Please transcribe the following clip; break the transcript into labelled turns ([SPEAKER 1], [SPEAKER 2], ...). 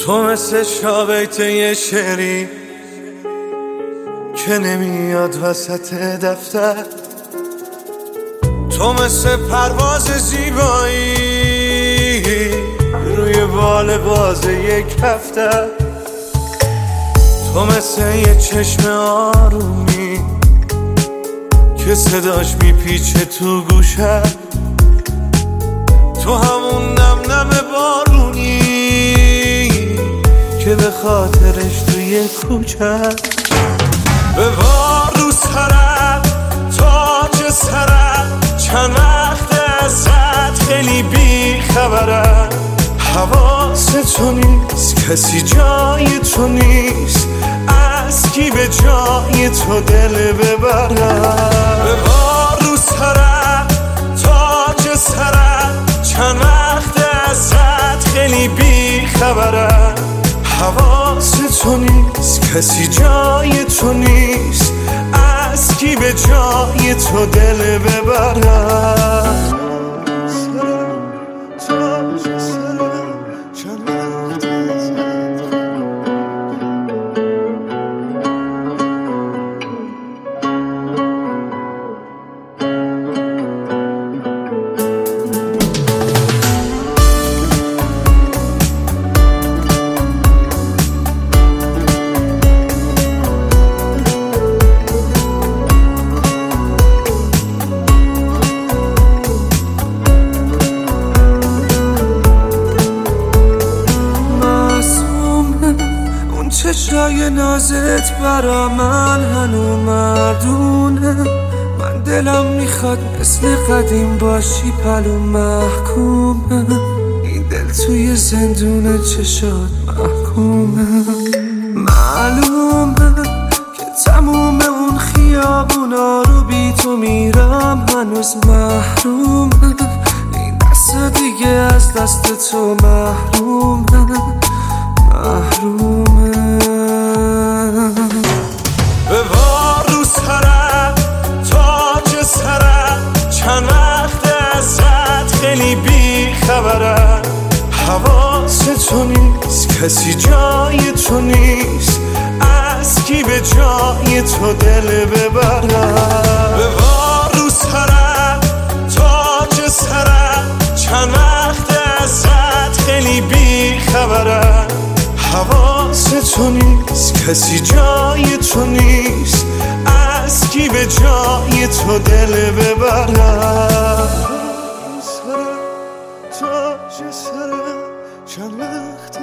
[SPEAKER 1] تو مثل شابیت یه شعری که نمیاد وسط دفتر، تو مثل پرواز زیبایی روی بال باز یک هفته، تو مثل یه چشم آرومی که صداش میپیچه تو گوشه، تو همون نم نم بارونی که به خاطرش توی کوچه ببار رو سرم تاج سرم، چند وقت ازت خیلی بی خبرم، حواس تو نیست کسی جای تو نیست، از کی به جای تو دل ببرم، ببار رو سرم تاج سرم، چند وقت ازت خیلی بی خبرم، حواس تو نیست کسی جای تو نیست، از کی به جای تو دل ببرم.
[SPEAKER 2] چشای نازت برا من هنو مردونه، من دلم میخواد مثل قدیم باشی پلو محکومه، این دل توی زندون چشات محکومه، معلومه که تموم اون خیابونا رو بی تو میرم هنوز محرومه، این دست دیگه از دست تو محرومه محرومه،
[SPEAKER 1] ببار رو سرم تاج سرم، چند وقت ازت خیلی بی خبرم، حواس تو نیست کسی جای تو نیست، از کی به جای تو دل ببرم، ببار رو سرم تاج سرم، چند وقت ازت خیلی بی خبرم، حواس تو نیست کسی جای تو نیست، از کی به جای تو دل ببرم، سرم تاج سرم، چند وقت